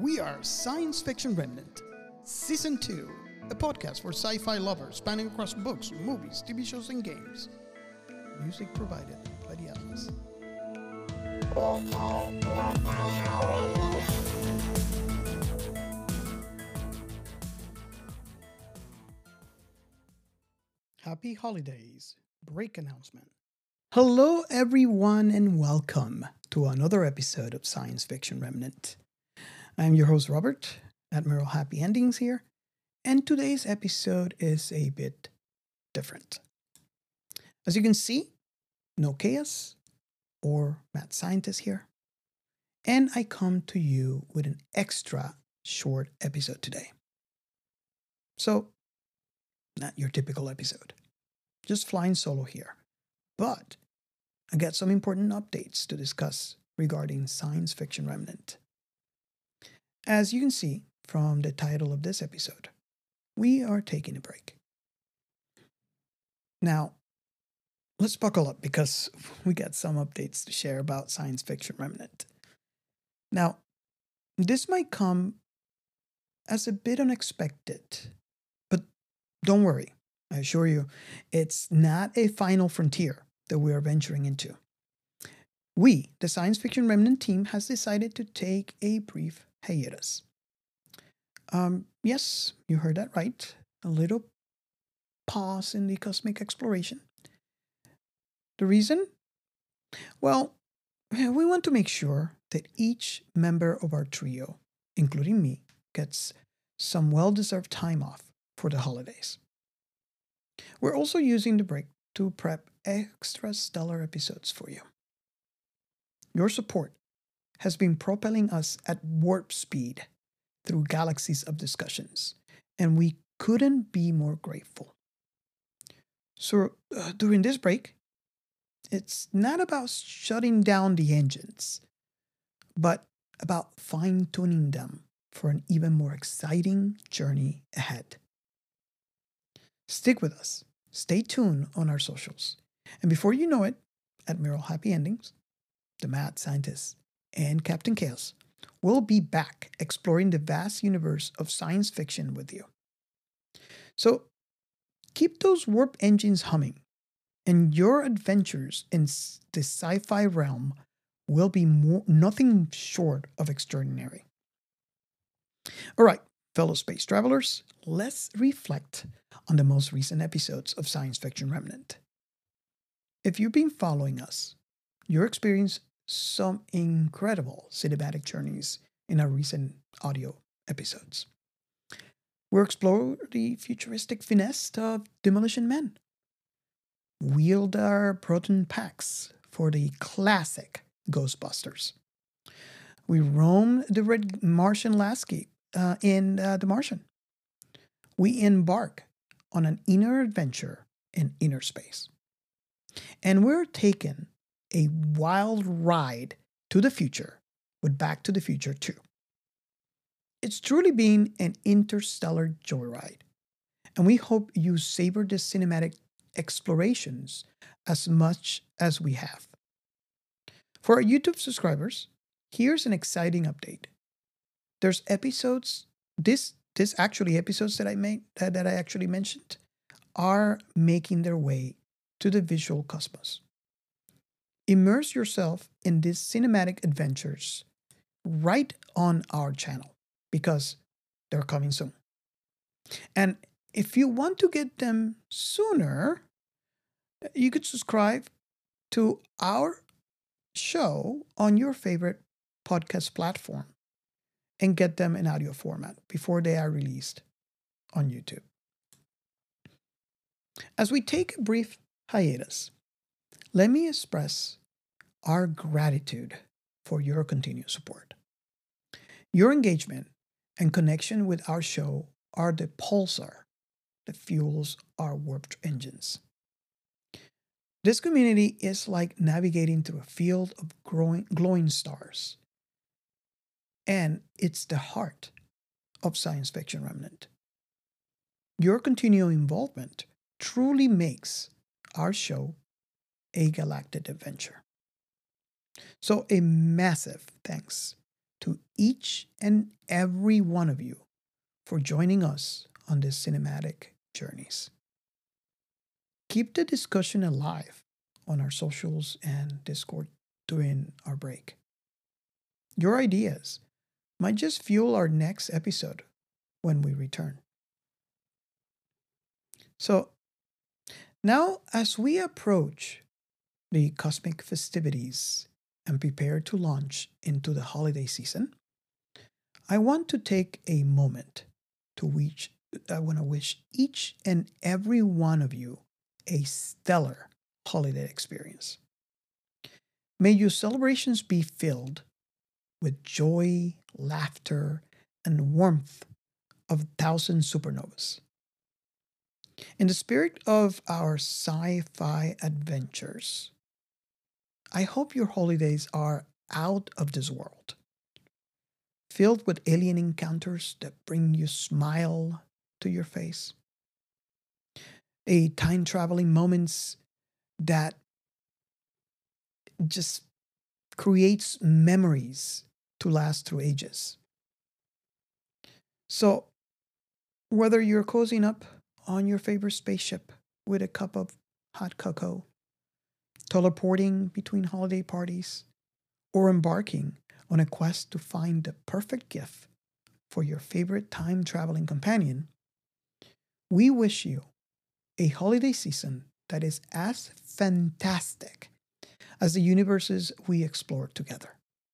We are Science Fiction Remnant, Season 2, a podcast for sci-fi lovers spanning across books, movies, TV shows, and games. Music provided by the Atlas. Happy holidays. Break announcement. Hello everyone and welcome to another episode of Science Fiction Remnant. I'm your host Robert, Admiral Happy Endings here, and today's episode is a bit different. As you can see, no chaos or mad scientist here, and I come to you with an extra short episode today. So, not your typical episode, just flying solo here, but I got some important updates to discuss regarding Science Fiction Remnant. As you can see from the title of this episode, we are taking a break. Now, let's buckle up because we got some updates to share about Science Fiction Remnant. Now, this might come as a bit unexpected, but don't worry. I assure you, it's not a final frontier that we are venturing into. We, the Science Fiction Remnant team, has decided to take a brief hiatus. Yes, you heard that right. A little pause in the cosmic exploration. The reason? Well, we want to make sure that each member of our trio, including me, gets some well-deserved time off for the holidays. We're also using the break to prep extra stellar episodes for you. Your support has been propelling us at warp speed through galaxies of discussions, and we couldn't be more grateful. So, during this break, it's not about shutting down the engines, but about fine-tuning them for an even more exciting journey ahead. Stick with us. Stay tuned on our socials. And before you know it, Admiral Happy Endings, the Mad Scientist, and Captain Chaos will be back exploring the vast universe of science fiction with you. So keep those warp engines humming, and your adventures in the sci-fi realm will be nothing short of extraordinary. All right, fellow space travelers, let's reflect on the most recent episodes of Science Fiction Remnant. If you've been following us, you'll experience some incredible cinematic journeys in our recent audio episodes. We'll explore the futuristic finesse of Demolition Men, wield our proton packs for the classic Ghostbusters. We roam the red Martian landscape in The Martian. We embark on an inner adventure in inner space. And we're taken a wild ride to the future with Back to the Future 2. It's truly been an interstellar joyride, and we hope you savor the cinematic explorations as much as we have. For our YouTube subscribers, here's an exciting update. There's episodes, episodes that I made that I actually mentioned are making their way to the visual cosmos. Immerse yourself in these cinematic adventures right on our channel because they're coming soon. And if you want to get them sooner, you could subscribe to our show on your favorite podcast platform and get them in audio format before they are released on YouTube. As we take a brief hiatus, let me express our gratitude for your continued support. Your engagement and connection with our show are the pulsar that fuels our warped engines. This community is like navigating through a field of glowing stars, and it's the heart of Science Fiction Remnant. Your continued involvement truly makes our show a galactic adventure. So a massive thanks to each and every one of you for joining us on these cinematic journeys. Keep the discussion alive on our socials and Discord during our break. Your ideas might just fuel our next episode when we return. So, now as we approach the cosmic festivities and prepare to launch into the holiday season, I want to take a moment to wish each and every one of you a stellar holiday experience. May your celebrations be filled with joy, laughter, and warmth of 1,000 supernovas. In the spirit of our sci-fi adventures, I hope your holidays are out of this world, filled with alien encounters that bring you smile to your face, a time traveling moments that just creates memories to last through ages. So, whether you're cozying up on your favorite spaceship with a cup of hot cocoa, teleporting between holiday parties, or embarking on a quest to find the perfect gift for your favorite time traveling companion, we wish you a holiday season that is as fantastic as the universes we explore together.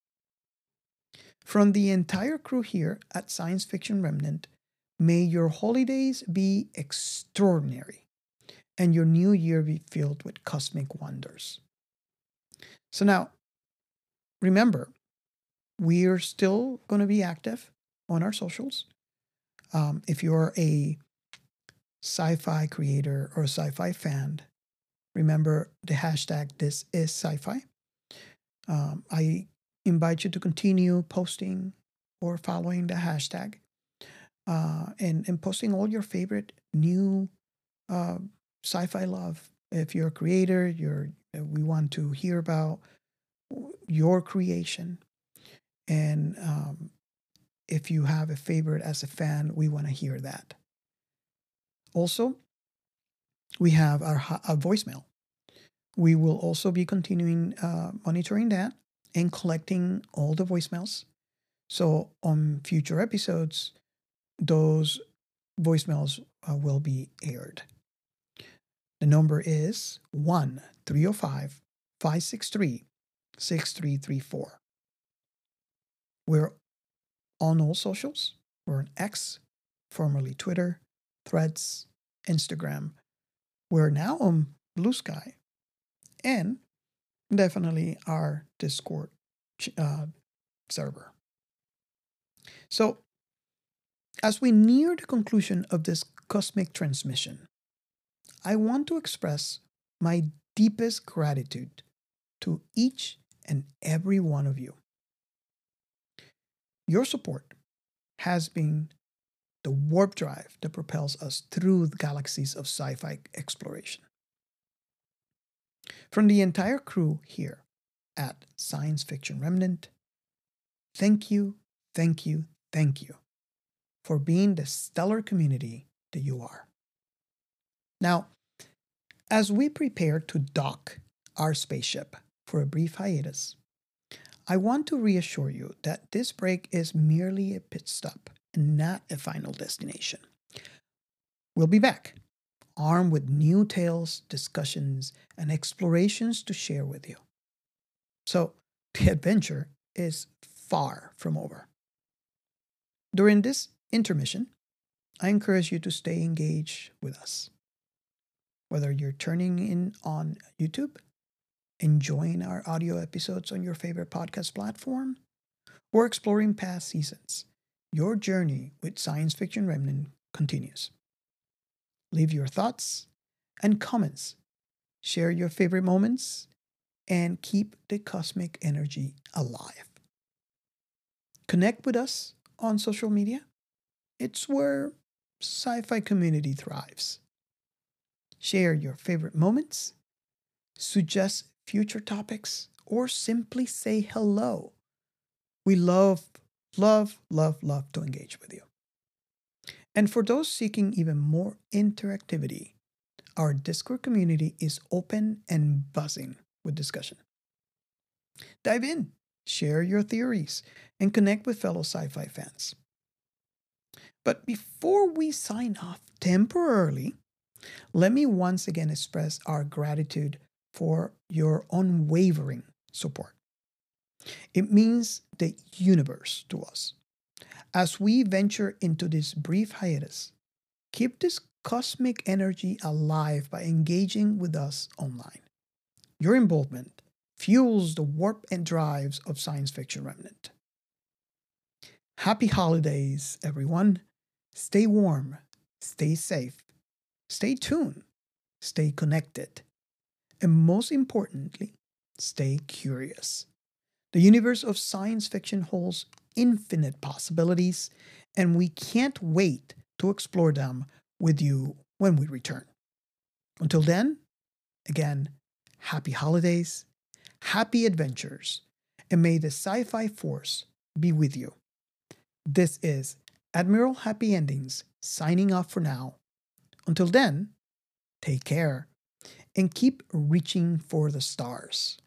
From the entire crew here at Science Fiction Remnant, may your holidays be extraordinary and your new year be filled with cosmic wonders. So now, remember, we're still going to be active on our socials. If you're a sci-fi creator or a sci-fi fan, remember the hashtag This Is Sci-Fi. I invite you to continue posting or following the hashtag and posting all your favorite new sci-fi love. If you're a creator, we want to hear about your creation. And if you have a favorite as a fan, we want to hear that. Also, we have our voicemail. We will also be continuing monitoring that and collecting all the voicemails. So on future episodes, those voicemails will be aired. The number is 1-305-563-6334. We're on all socials. We're on X, formerly Twitter, Threads, Instagram. We're now on Blue Sky, and definitely our Discord server. So, as we near the conclusion of this cosmic transmission, I want to express my deepest gratitude to each and every one of you. Your support has been the warp drive that propels us through the galaxies of sci-fi exploration. From the entire crew here at Science Fiction Remnant, thank you, thank you, thank you for being the stellar community that you are. Now, as we prepare to dock our spaceship for a brief hiatus, I want to reassure you that this break is merely a pit stop and not a final destination. We'll be back, armed with new tales, discussions, and explorations to share with you. So, the adventure is far from over. During this intermission, I encourage you to stay engaged with us. Whether you're turning in on YouTube, enjoying our audio episodes on your favorite podcast platform, or exploring past seasons, your journey with Science Fiction Remnant continues. Leave your thoughts and comments, share your favorite moments, and keep the cosmic energy alive. Connect with us on social media. It's where sci-fi community thrives. Share your favorite moments, suggest future topics, or simply say hello We love, love, love, love to engage with you. And for those seeking even more interactivity, our Discord community is open and buzzing with discussion. Dive in, share your theories, and connect with fellow sci fi fans. But before we sign off temporarily, let me once again express our gratitude for your unwavering support. It means the universe to us. As we venture into this brief hiatus, keep this cosmic energy alive by engaging with us online. Your involvement fuels the warp and drives of Science Fiction Remnant. Happy holidays, everyone. Stay warm, stay safe, stay tuned, stay connected, and most importantly, stay curious. The universe of science fiction holds infinite possibilities, and we can't wait to explore them with you when we return. Until then, again, happy holidays, happy adventures, and may the sci fi force be with you. This is Admiral Happy Endings signing off for now. Until then, take care and keep reaching for the stars.